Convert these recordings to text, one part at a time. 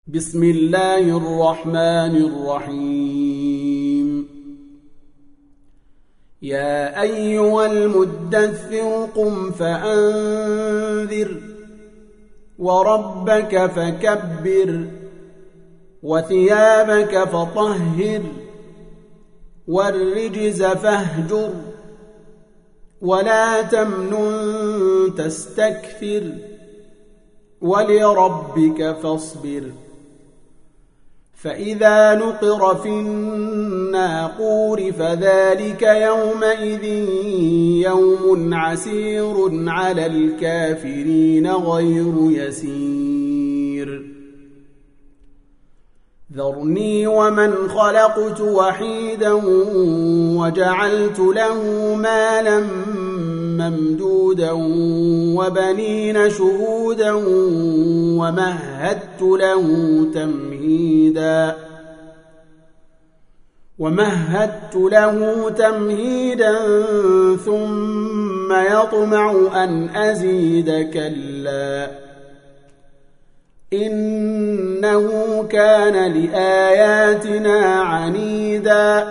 بسم الله الرحمن الرحيم يا أيها المدثر قم فأنذر وربك فكبر وثيابك فطهر والرجز فاهجر ولا تمنن تستكثر ولربك فاصبر فإذا نقر في الناقور فذلك يومئذ يوم عسير على الكافرين غير يسير ذرني ومن خلقت وحيدا وجعلت له مالا ممدودا وبنين شهودا ومهدت له تمهيدا ثم يطمع أن أزيد كلا إنه كان لآياتنا عنيدا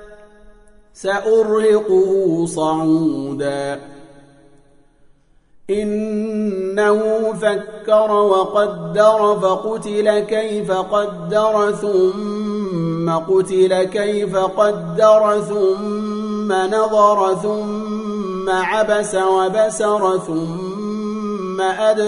سأرهقه صعودا إنه فكر وقدر فقتل كيف قدر ثم قتل كيف قدر ثم نظر ثم عبس وبسر ثم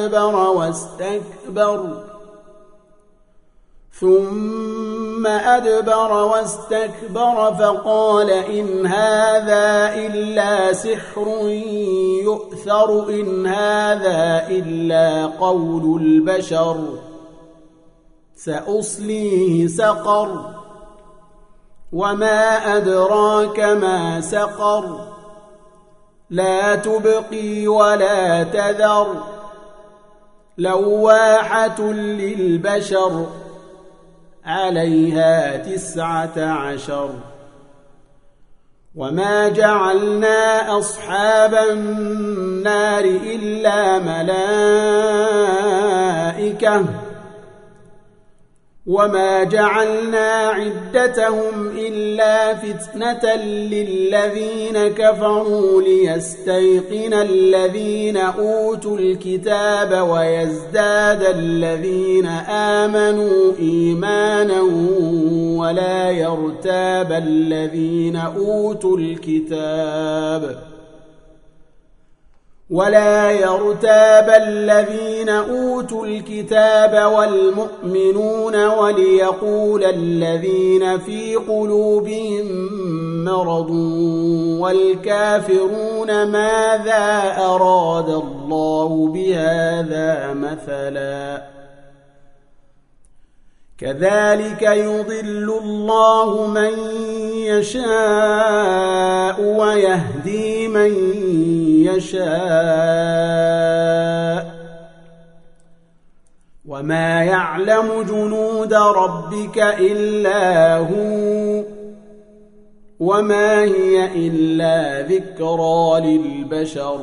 أدبر واستكبر فقال إن هذا إلا سحر يؤثر إن هذا إلا قول البشر سأصليه سقر وما أدراك ما سقر لا تبقي ولا تذر لواحة للبشر عليها 19 وما جعلنا أصحاب النار إلا ملائكة وما جعلنا عدتهم إلا فتنة للذين كفروا ليستيقن الذين أوتوا الكتاب ويزداد الذين آمنوا إيمانا ولا يرتاب الذين أوتوا الكتاب والمؤمنون وليقول الذين في قلوبهم مرض والكافرون ماذا أراد الله بهذا مثلا كذلك يضل الله من يشاء ويهدي من يشاء وما يعلم جنود ربك إلا هو وما هي إلا ذكرى للبشر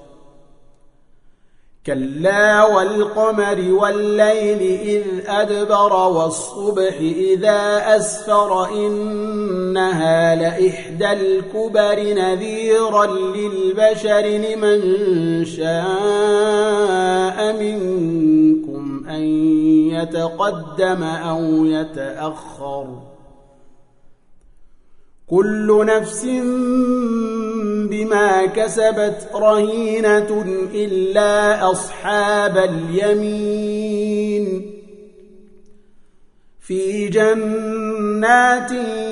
كلا والقمر والليل إذ أدبر والصبح إذا أسفر إنها لإحدى الكبر نذيرا للبشر لمن شاء منكم أن يتقدم أو يتأخر كل نفس بما كسبت رهينة إلا أصحاب اليمين في جنات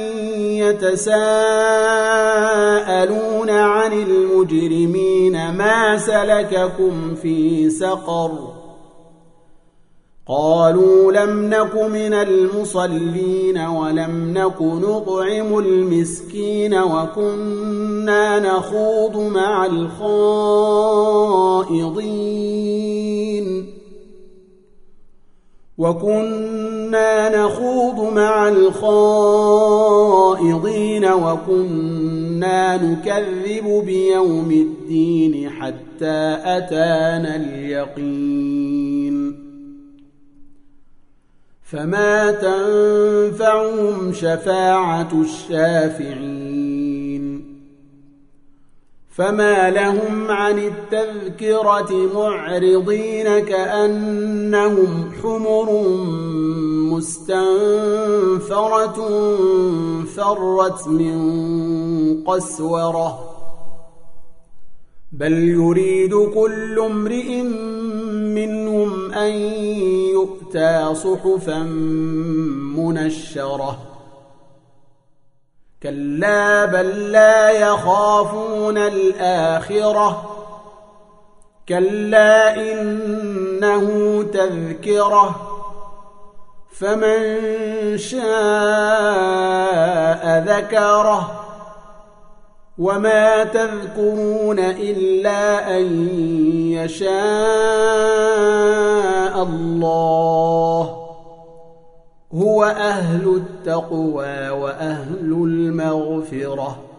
يتساءلون عن المجرمين ما سلككم في سقر قالوا لم نك من المصلين ولم نك نطعم المسكين وكنا نخوض مع الخائضين وكنا نكذب بيوم الدين حتى أتانا اليقين فما تنفعهم شفاعة الشافعين فما لهم عن التذكرة معرضين كأنهم حمر مستنفرة فرت من قسورة بل يريد كل امرئ منهم أن يؤتى صحفا منشرة كلا بل لا يخافون الآخرة كلا إنه تذكرة فمن شاء ذكره وما تذكرون إلا أن يشاء الله هو أهل التقوى وأهل المغفرة